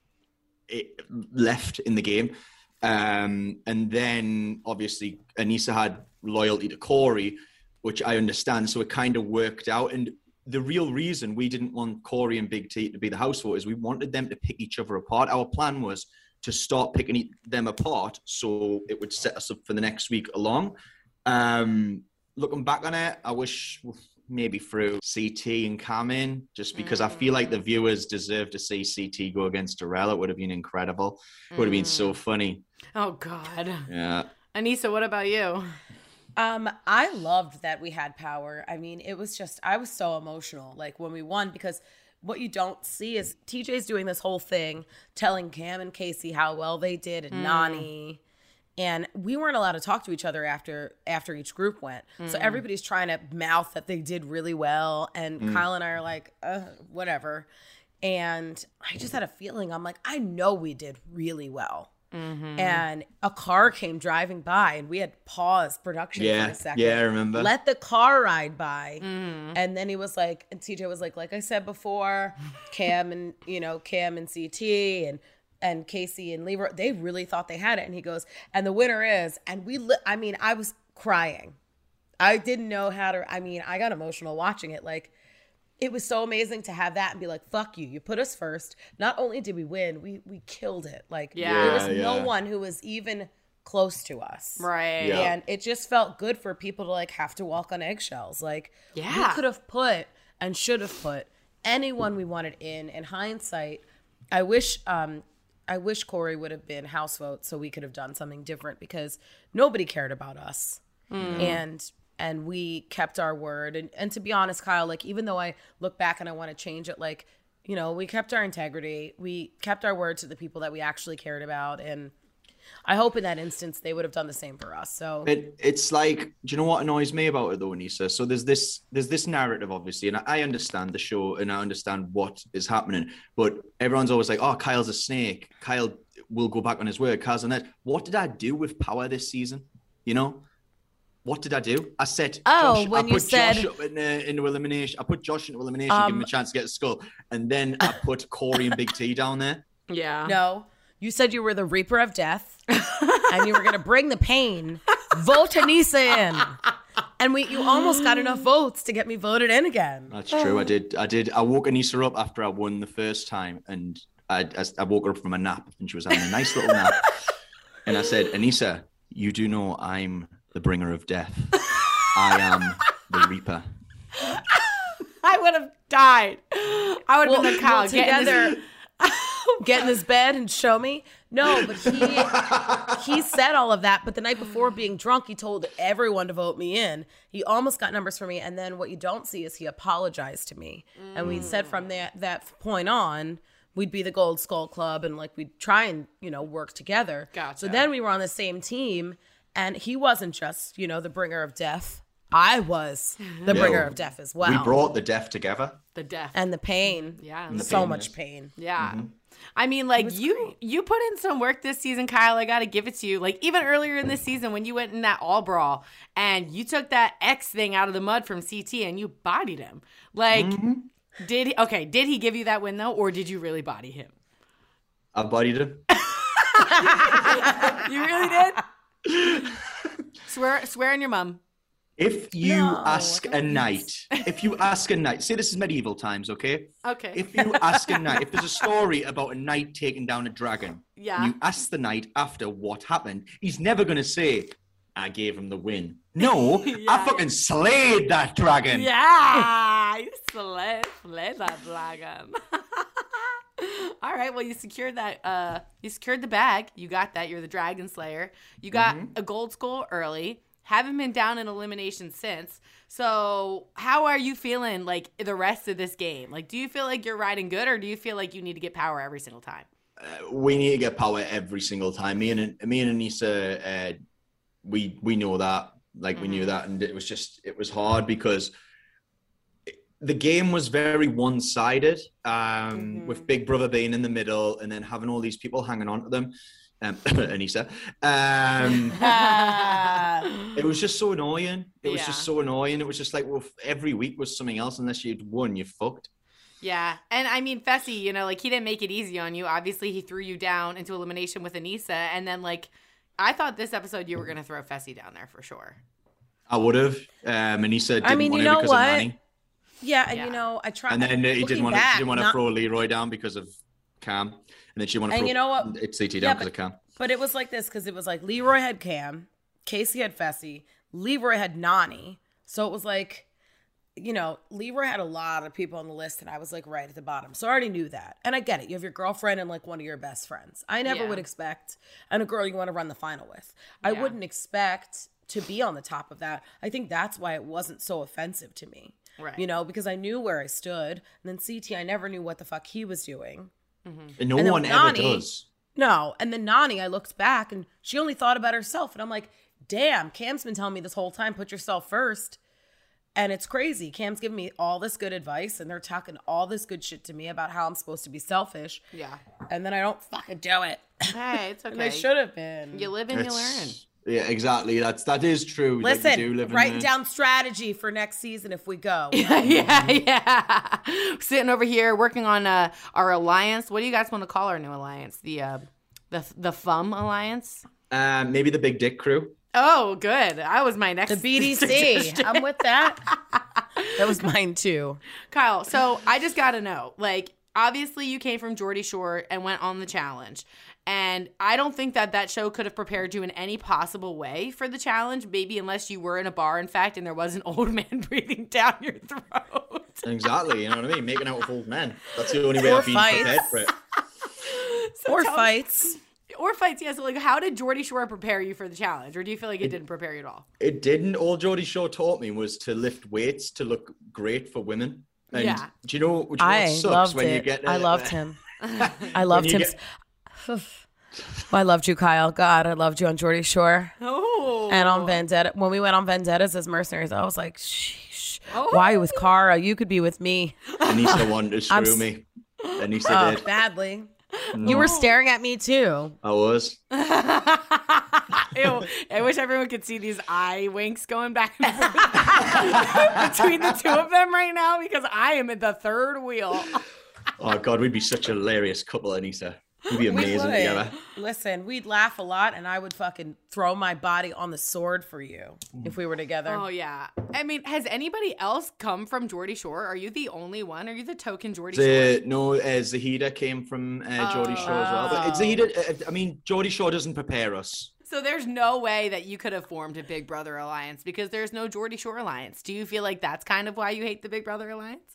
left in the game. And then obviously Anissa had loyalty to Corey, which I understand. So it kind of worked out. And the real reason we didn't want Corey and Big T to be the house vote is we wanted them to pick each other apart. Our plan was to start picking them apart so it would set us up for the next week along. Looking back on it, I wish maybe through CT and Cam in, just because I feel like the viewers deserve to see CT go against Darrell. It would have been incredible. It would have been so funny. Oh God. Yeah. Anissa, what about you? I loved that we had power. I mean, it was just, I was so emotional, like when we won, because what you don't see is TJ's doing this whole thing, telling Cam and Casey how well they did and Nani. And we weren't allowed to talk to each other after each group went. So everybody's trying to mouth that they did really well. And Kyle and I are like, whatever. And I just had a feeling, I'm like, I know we did really well. And a car came driving by and we had paused production for a second. Yeah, I remember. Let the car ride by. And then he was like, and TJ was like I said before, Cam and CT and Casey and Lever, they really thought they had it. And he goes, and the winner is, and I was crying. I didn't know how to, I got emotional watching it. Like, it was so amazing to have that and be like, fuck you. You put us first. Not only did we win, we killed it. Like, there was no one who was even close to us. Right. Yeah. And it just felt good for people to like have to walk on eggshells. Like, we Yeah. could have put and should have put anyone we wanted in hindsight, I wish Corey would have been house vote so we could have done something different, because nobody cared about us. And we kept our word. And to be honest, Kyle, like, even though I look back and I want to change it, like, you know, we kept our integrity. We kept our word to the people that we actually cared about. And I hope in that instance they would have done the same for us. So it's like, do you know what annoys me about it though, Anissa? So there's this narrative, obviously, and I understand the show and I understand what is happening, but everyone's always like, oh, Kyle's a snake. Kyle will go back on his word. Kyle's on that. What did I do with power this season? You know? What did I do? I said, Josh up into elimination. I put Josh into elimination, give him a chance to get a skull. And then I put Corey and Big T down there. Yeah. No, you said you were the Reaper of Death and you were going to bring the pain. Vote Anissa in. And you almost got enough votes to get me voted in again. That's true. I did. I woke Anissa up after I won the first time. And I woke her up from a nap and she was having a nice little nap. And I said, Anissa, you do know I'm the bringer of death. I am the Reaper. I would have died. I would have been the Kyle. Get in this bed and show me. No, but he said all of that. But the night before, being drunk, he told everyone to vote me in. He almost got numbers for me. And then what you don't see is he apologized to me. And we said from that point on, we'd be the Gold Skull Club and like we'd try and, you know, work together. Gotcha. So then we were on the same team. And he wasn't just, you know, the bringer of death. I was the bringer of death as well. We brought the death together. The death. And the pain. Yeah. And so much pain. Yeah. Mm-hmm. I mean, like, you put in some work this season, Kyle. I got to give it to you. Like, even earlier in this season when you went in that all brawl and you took that X thing out of the mud from CT and you bodied him. Like, did he give you that win, though? Or did you really body him? I bodied him. You really did? Swear on your mum. If you ask a knight, say this is medieval times, okay? Okay. If you ask a knight, if there's a story about a knight taking down a dragon, and you ask the knight after what happened, he's never going to say, I gave him the win. No, I fucking slayed that dragon. Yeah, you slayed that dragon. All right, well, you secured that. You secured the bag. You got that. You're the Dragon Slayer. You got a gold skull early. Haven't been down in elimination since. So how are you feeling, like, the rest of this game? Like, do you feel like you're riding good, or do you feel like you need to get power every single time? We need to get power every single time. Me and Anissa, we know that. Like, we knew that, and it was hard because the game was very one-sided, with Big Brother being in the middle and then having all these people hanging on to them. Anissa. It was just so annoying. It was just so annoying. It was just like, well, every week was something else. Unless you'd won, you fucked. Yeah. And I mean, Fessy, you know, like, he didn't make it easy on you. Obviously, he threw you down into elimination with Anissa. And then, like, I thought this episode you were going to throw Fessy down there for sure. I would have. Anissa didn't want to because of Manny. Yeah, and you know, I tried. And then he didn't want to throw Leroy down because of Cam. And then she wanted to throw, you know what? It's CT down because of Cam. But it was like this, because it was like Leroy had Cam, Casey had Fessy, Leroy had Nany. So it was like, you know, Leroy had a lot of people on the list, and I was like right at the bottom. So I already knew that. And I get it. You have your girlfriend and like one of your best friends. I never would expect, and a girl you want to run the final with. I wouldn't expect to be on the top of that. I think that's why it wasn't so offensive to me. Right. You know, because I knew where I stood. And then CT, I never knew what the fuck he was doing. And no one ever does. No. And then Nany, I looked back and she only thought about herself. And I'm like, damn, Cam's been telling me this whole time, put yourself first. And it's crazy. Cam's giving me all this good advice and they're talking all this good shit to me about how I'm supposed to be selfish. Yeah. And then I don't fucking do it. Hey, it's okay. And I should have been. You live and you learn. Yeah, exactly. That is true. Listen, writing down strategy for next season if we go. Yeah. Sitting over here working on our alliance. What do you guys want to call our new alliance? The FUM alliance? Maybe the Big Dick Crew. Oh, good. That was my next. The BDC. I'm with that. That was mine too. Kyle, so I just got to know, like, obviously you came from Geordie Shore and went on the challenge. And I don't think that show could have prepared you in any possible way for the challenge, maybe unless you were in a bar, in fact, and there was an old man breathing down your throat. Exactly. You know what I mean? Making out with old men. That's the only way Or I've been fights. prepared for it. Or fights. Or fights, yes. Yeah, so, like, how did Geordie Shore prepare you for the challenge? Or do you feel like it didn't prepare you at all? It didn't. All Geordie Shore taught me was to lift weights to look great for women. And Yeah. do you know what I sucks loved when you it. get I loved him. I loved him. I loved you, Kyle. God, I loved you on Geordie Shore. Oh. And on Vendetta. When we went on Vendettas as mercenaries, I was like, sheesh. Oh. Why are you with Cara? You could be with me. Anissa wanted to screw me. Anissa did. Badly. You were staring at me too. I was. Ew. I wish everyone could see these eye winks going back and forth between the two of them right now because I am at the third wheel. Oh, God, we'd be such a hilarious couple, Anissa. We'd be amazing We would. together. Listen, we'd laugh a lot, and I would fucking throw my body on the sword for you if we were together. Oh, yeah. I mean, has anybody else come from Geordie Shore? Are you the only one? Are you the token Geordie Shore? No, Zahida came from Geordie Shore as well. But Zahida, I mean, Geordie Shore doesn't prepare us. So there's no way that you could have formed a Big Brother alliance because there's no Geordie Shore alliance. Do you feel like that's kind of why you hate the Big Brother alliance?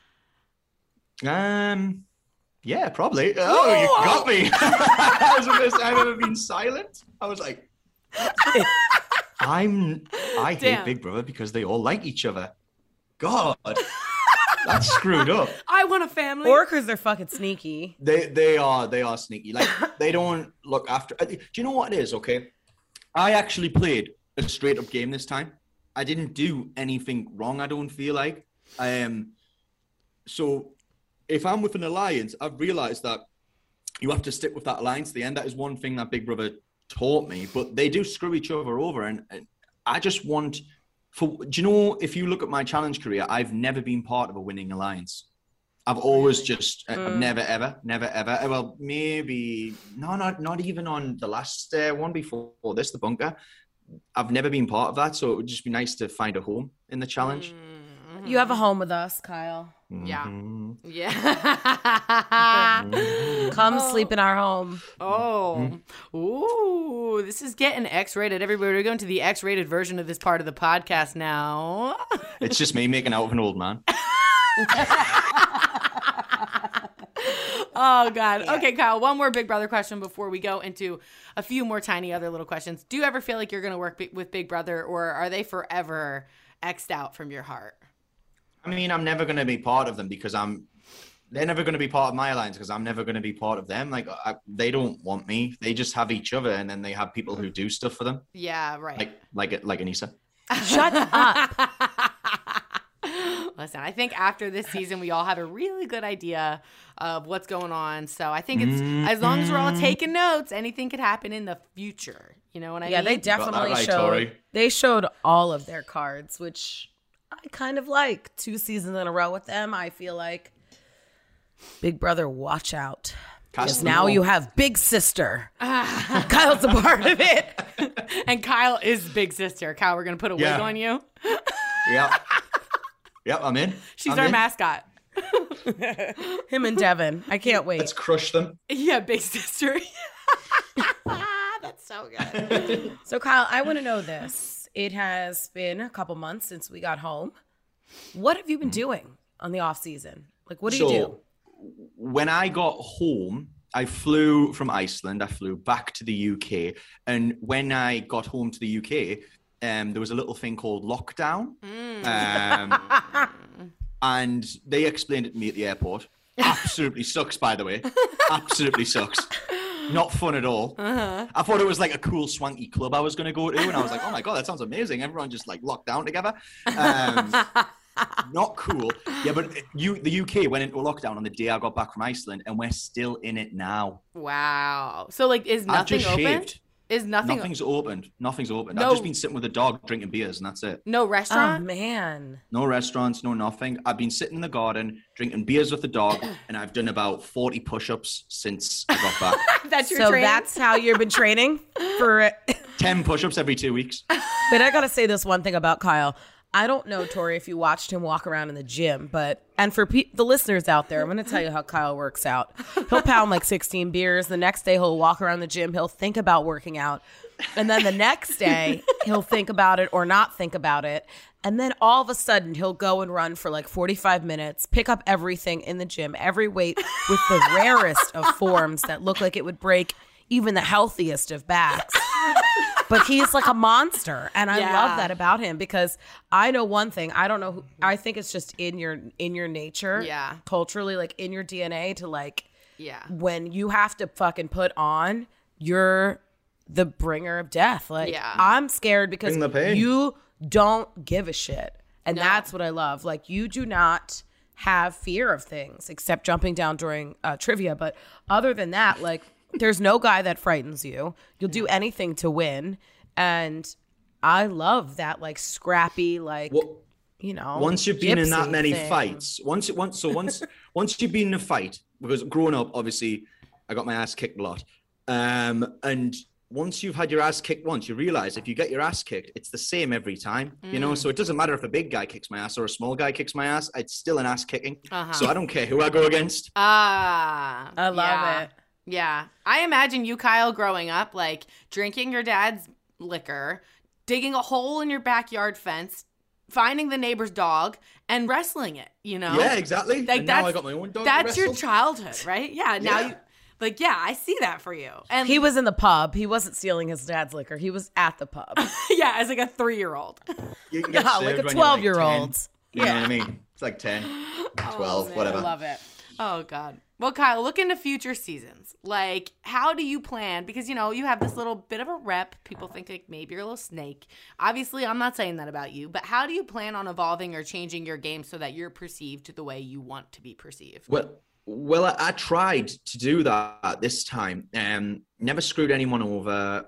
Yeah, probably. Oh, you got me. That was the first time I've ever been silent. I was like, I hate Damn. Big Brother because they all like each other. God, that's screwed up. I want a family. Or because they're fucking sneaky. They are sneaky. Like, they don't look after. Do you know what it is? Okay, I actually played a straight up game this time. I didn't do anything wrong. I don't feel like. So if I'm with an alliance, I've realized that you have to stick with that alliance to the end. That is one thing that Big Brother taught me. But they do screw each other over, and I just want. Do you know? If you look at my challenge career, I've never been part of a winning alliance. I've always just never ever. Well, maybe not even on the last one before this, the bunker. I've never been part of that, so it would just be nice to find a home in the challenge. You have a home with us, Kyle. Yeah. Yeah. Come sleep in our home. Oh. Ooh, this is getting X-rated. Everybody, we're going to the X-rated version of this part of the podcast now. It's just me making out with an old man. Oh, God. Okay, Kyle, one more Big Brother question before we go into a few more tiny other little questions. Do you ever feel like you're going to work with Big Brother, or are they forever X'd out from your heart? I mean, I'm never going to be part of them because they're never going to be part of my alliance because I'm never going to be part of them. Like, they don't want me. They just have each other, and then they have people who do stuff for them. Yeah, right. Like Anissa. Shut up. Listen, I think after this season, we all have a really good idea of what's going on. So I think it's as long as we're all taking notes, anything could happen in the future. You know what I mean? Yeah, they definitely right, showed. Tori. They showed all of their cards, which I kind of like. 2 seasons in a row with them. I feel like Big Brother, watch out. Because now you have Big Sister. Kyle's a part of it. And Kyle is Big Sister. Kyle, we're going to put a wig on you. Yeah. Yep, I'm in. She's our mascot. Him and Devin. I can't wait. Let's crush them. Yeah, Big Sister. That's so good. So, Kyle, I want to know this. It has been a couple months since we got home. What have you been doing on the off season? Like, what do you do? When I got home, I flew from Iceland. I flew back to the UK. And when I got home to the UK, there was a little thing called lockdown. And they explained it to me at the airport. Absolutely sucks, by the way. Absolutely sucks. Not fun at all. I thought it was like a cool swanky club I was going to go to. And I was like, oh my God, that sounds amazing. Everyone just like locked down together. Not cool. Yeah, but the UK went into a lockdown on the day I got back from Iceland, and we're still in it now. Wow. So, like, is nothing I've just open? shaved. Is nothing? Nothing's opened. Nothing's open. No. I've just been sitting with a dog drinking beers, and that's it. No Oh, restaurant? man. No restaurants, no nothing. I've been sitting in the garden drinking beers with the dog, and I've done about 40 push-ups since I got back. That's your So training? that's how you've been training for it. 10 push-ups every 2 weeks. But I got to say this one thing about Kyle. I don't know, Tori, if you watched him walk around in the gym, and for the listeners out there, I'm going to tell you how Kyle works out. He'll pound like 16 beers. The next day he'll walk around the gym. He'll think about working out. And then the next day, he'll think about it or not think about it. And then all of a sudden, he'll go and run for like 45 minutes, pick up everything in the gym, every weight with the rarest of forms that look like it would break even the healthiest of backs. But he's like a monster. And I love that about him because I know one thing. I don't know. I think it's just in your nature. Yeah. Culturally, like in your DNA to like, Yeah. when you have to fucking put on, you're the bringer of death. Like, I'm scared because Bring the pain. you don't give a shit. And No. that's what I love. Like, you do not have fear of things except jumping down during trivia. But other than that, like, there's no guy that frightens you. You'll do anything to win. And I love that, like, scrappy, like, you know. Once you've been in that gypsy many thing. fights, once you've been in a fight, because growing up, obviously, I got my ass kicked a lot. And once you've had your ass kicked once, you realize if you get your ass kicked, it's the same every time, you know? So it doesn't matter if a big guy kicks my ass or a small guy kicks my ass, it's still an ass kicking. So I don't care who I go against. I love it. Yeah. I imagine you, Kyle, growing up, like drinking your dad's liquor, digging a hole in your backyard fence, finding the neighbor's dog, and wrestling it, you know? Yeah, exactly. Like, And now I got my own dog to That's your wrestle. childhood, right? Yeah. Now Yeah. you, like, yeah, I see that for you. And He was in the pub. He wasn't stealing his dad's liquor. He was at the pub. yeah, as like a 3-year-old. You can get No, served like a when you're 12-year-old. 10. You know what I mean? It's like 10, 12, whatever. I love it. Oh, God. Well, Kyle, look into future seasons. Like, how do you plan? Because, you know, you have this little bit of a rep. People think like maybe you're a little snake. Obviously, I'm not saying that about you. But how do you plan on evolving or changing your game so that you're perceived the way you want to be perceived? Well, I tried to do that this time. Never screwed anyone over.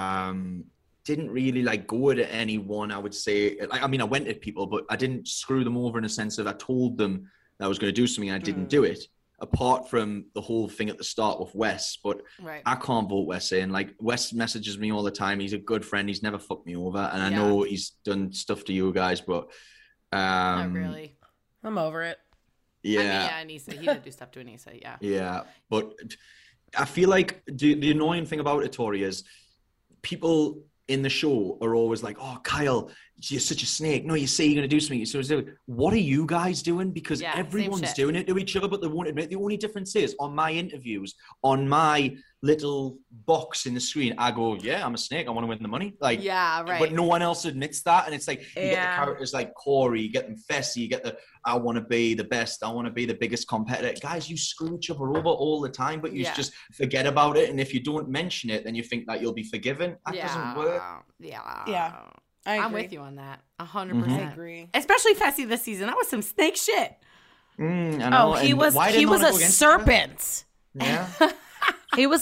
Didn't really like go at anyone, I would say. I mean, I went at people, but I didn't screw them over in a sense of I told them that I was going to do something and I didn't do it. Apart from the whole thing at the start with Wes, but I can't vote Wes in. Like, Wes messages me all the time. He's a good friend. He's never fucked me over. And I know he's done stuff to you guys, but Not really. I'm over it. Yeah. I mean, Anissa. He did do stuff to Anissa, yeah. Yeah. But I feel like the annoying thing about it, Tori, is people in the show are always like, oh, Kyle, you're such a snake. No, you say you're going to do something. So what are you guys doing? Because everyone's doing it to each other, but they won't admit. The only difference is on my interviews, on my little box in the screen, I go, yeah, I'm a snake. I want to win the money. Like, yeah, right. But no one else admits that. And it's like, you get the characters like Corey, you get them Fessy, you get the, I want to be the best. I want to be the biggest competitor. Guys, you screw each other over all the time, but you just forget about it. And if you don't mention it, then you think that you'll be forgiven. That doesn't work. Yeah. I'm with you on that. 100%. I agree. Especially Fessy this season. That was some snake shit. I know. Oh, he was a serpent. Yeah. He was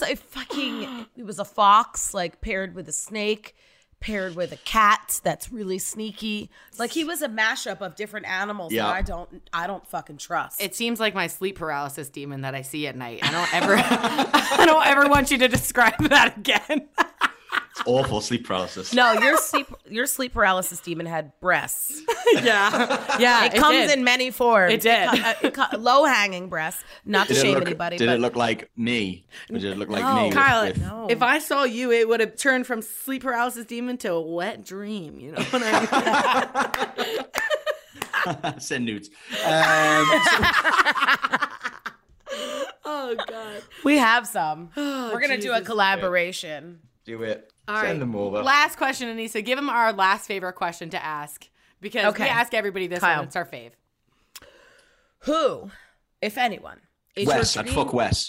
a fox, like paired with a snake, paired with a cat that's really sneaky. Like, he was a mashup of different animals that I don't fucking trust. It seems like my sleep paralysis demon that I see at night. I don't ever want you to describe that again. It's awful sleep paralysis. No, your sleep paralysis demon had breasts. Yeah. It comes in many forms. It did. Low hanging breasts. Not to shame anybody. Did it look like me? Or did it look like me? Kyle, if I saw you, it would have turned from sleep paralysis demon to a wet dream. You know what I mean? Send nudes. Oh, God. We have some. We're going to do a collaboration. Do it. All Send right. them over. Last question, Anissa. Give him our last favorite question to ask. Because we ask everybody this Kyle. one. It's our fave. Who, if anyone, is Wes. your I'd dream? fuck Wes.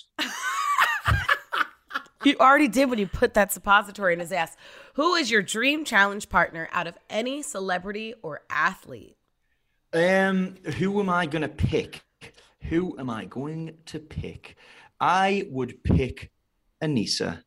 You already did when you put that suppository in his ass. Who is your dream challenge partner out of any celebrity or athlete? Who am I going to pick? I would pick Anissa.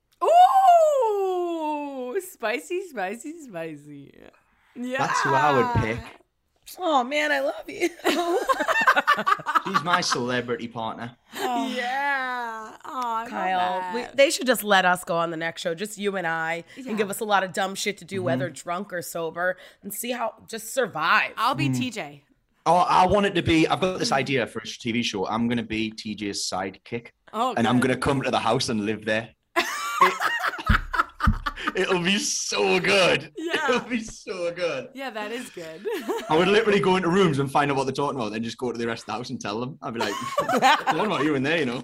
Ooh, spicy. Yeah. That's who I would pick. Oh, man, I love you. She's my celebrity partner. Yeah. Oh, Kyle, they should just let us go on the next show, just you and I, and give us a lot of dumb shit to do, whether drunk or sober, and see how, just survive. I'll be TJ. Oh, I want it to be, I've got this idea for a TV show. I'm going to be TJ's sidekick. Oh, and I'm going to come to the house and live there. It'll be so good. Yeah. It'll be so good. Yeah, that is good. I would literally go into rooms and find out what they're talking about, then just go to the rest of the house and tell them. I'd be like, what about you in there, you know?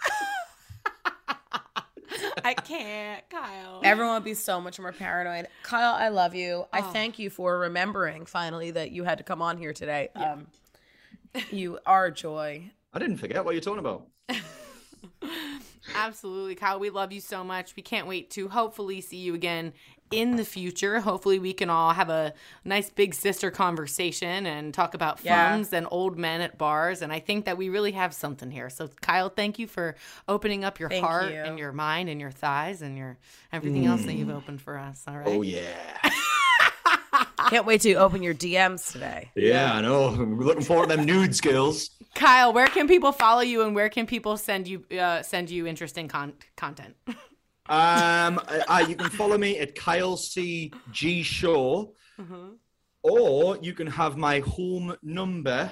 I can't, Kyle. Everyone would be so much more paranoid. Kyle, I love you. I thank you for remembering finally that you had to come on here today. Yeah. You are joy. I didn't forget what you're talking about. Absolutely, Kyle. We love you so much. We can't wait to hopefully see you again in the future. Hopefully we can all have a nice big sister conversation and talk about films and old men at bars. And I think that we really have something here. So Kyle, thank you for opening up your heart and your mind and your thighs and your everything else that you've opened for us. All right. Oh, yeah. Can't wait to open your DMs today. Yeah, I know. I'm looking forward to them nude skills. Kyle, where can people follow you and where can people send you interesting content? You can follow me at Kyle C G Show, or you can have my home number.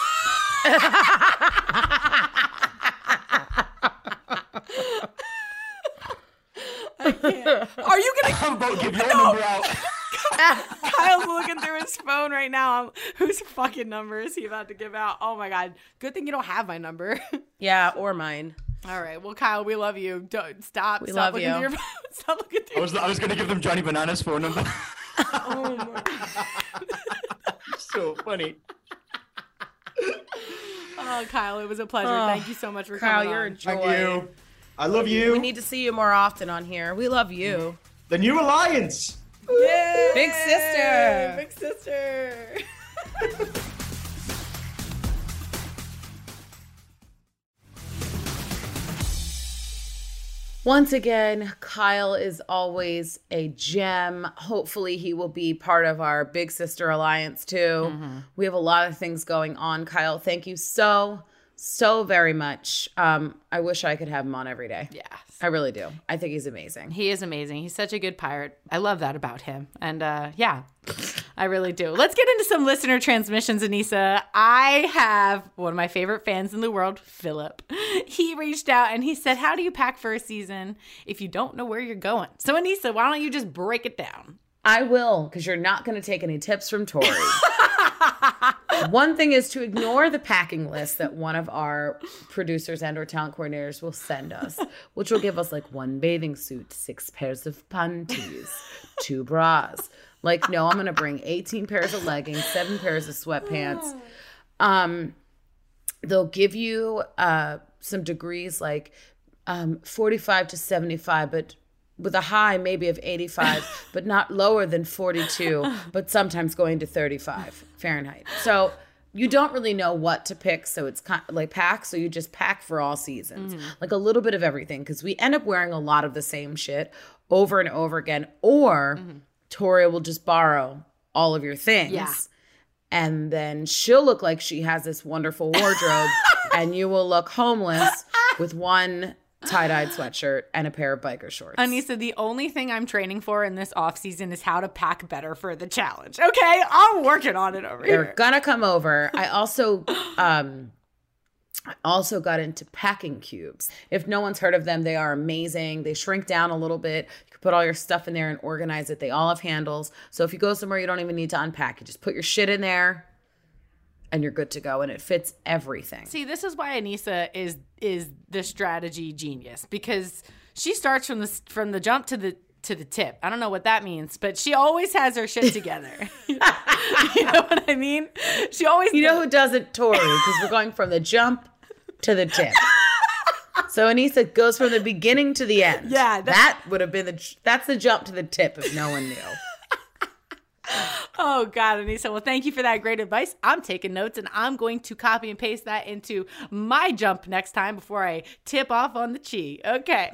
I can't. Are you gonna? I'm about to give your number out. Kyle's looking through his phone right now. Whose fucking number is he about to give out? Oh my god! Good thing you don't have my number. Yeah, or mine. All right. Well, Kyle, we love you. Don't stop. We stop love looking you. through your phone. Stop looking through. I was going to give them Johnny Banana's phone number. Oh my. So funny. Oh, Kyle, it was a pleasure. Oh, Thank you so much for Kyle, coming you're on. a joy. Thank you. I love you. We need to see you more often on here. We love you. The new alliance. Yay! Big sister. Big sister. Once again, Kyle is always a gem. Hopefully he will be part of our Big Sister Alliance too. We have a lot of things going on. Kyle, thank you so very much. I wish I could have him on every day. Yes. I really do. I think he's amazing. He is amazing. He's such a good pirate. I love that about him. And yeah, I really do. Let's get into some listener transmissions, Anissa. I have one of my favorite fans in the world, Philip. He reached out and he said, how do you pack for a season if you don't know where you're going? So Anissa, why don't you just break it down? I will, because you're not going to take any tips from Tori. One thing is to ignore the packing list that one of our producers and or talent coordinators will send us, which will give us like 1 bathing suit, 6 pairs of panties, 2 bras. Like, no, I'm going to bring 18 pairs of leggings, 7 pairs of sweatpants. They'll give you some degrees like 45 to 75, but with a high maybe of 85, but not lower than 42, but sometimes going to 35 Fahrenheit. So you don't really know what to pick. So it's kind of like pack. So you just pack for all seasons, like a little bit of everything. Because we end up wearing a lot of the same shit over and over again. Or Tori will just borrow all of your things. Yeah. And then she'll look like she has this wonderful wardrobe and you will look homeless with one tie-dyed sweatshirt and a pair of biker shorts. Anissa, the only thing I'm training for in this off season is how to pack better for the challenge. Okay, I'm working on it over They're here. gonna come over. I also got into packing cubes. If no one's heard of them, they are amazing. They shrink down a little bit. You can put all your stuff in there and organize it. They all have handles. So if you go somewhere, you don't even need to unpack. You just put your shit in there and you're good to go. And it fits everything. See, this is why Anissa is the strategy genius, because she starts from the jump to the tip. I don't know what that means, but she always has her shit together. You know what I mean? She always. You know who does it? Tori, because we're going from the jump to the tip. So Anissa goes from the beginning to the end. Yeah, that would have been that's the jump to the tip if no one knew. Oh, God, Anissa. Well, thank you for that great advice. I'm taking notes, and I'm going to copy and paste that into my jump next time before I tip off on the chi. Okay.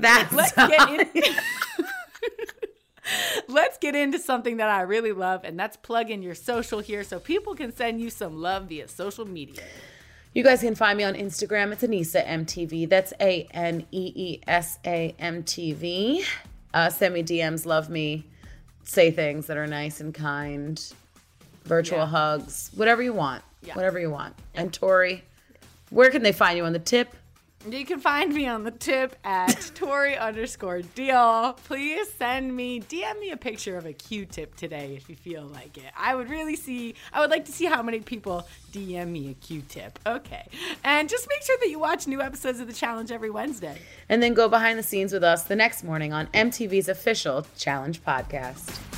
Let's get into something that I really love, and that's plug in your social here so people can send you some love via social media. You guys can find me on Instagram. It's Anissa MTV. That's ANEESA MTV. Send me DMs, love me. Say things that are nice and kind, virtual hugs, whatever you want, whatever you want. And Tori, where can they find you on the tip? You can find me on the tip at Tori_Deal. Please DM me a picture of a Q-tip today if you feel like it. I would like to see how many people DM me a Q-tip. Okay. And just make sure that you watch new episodes of The Challenge every Wednesday. And then go behind the scenes with us the next morning on MTV's official Challenge podcast.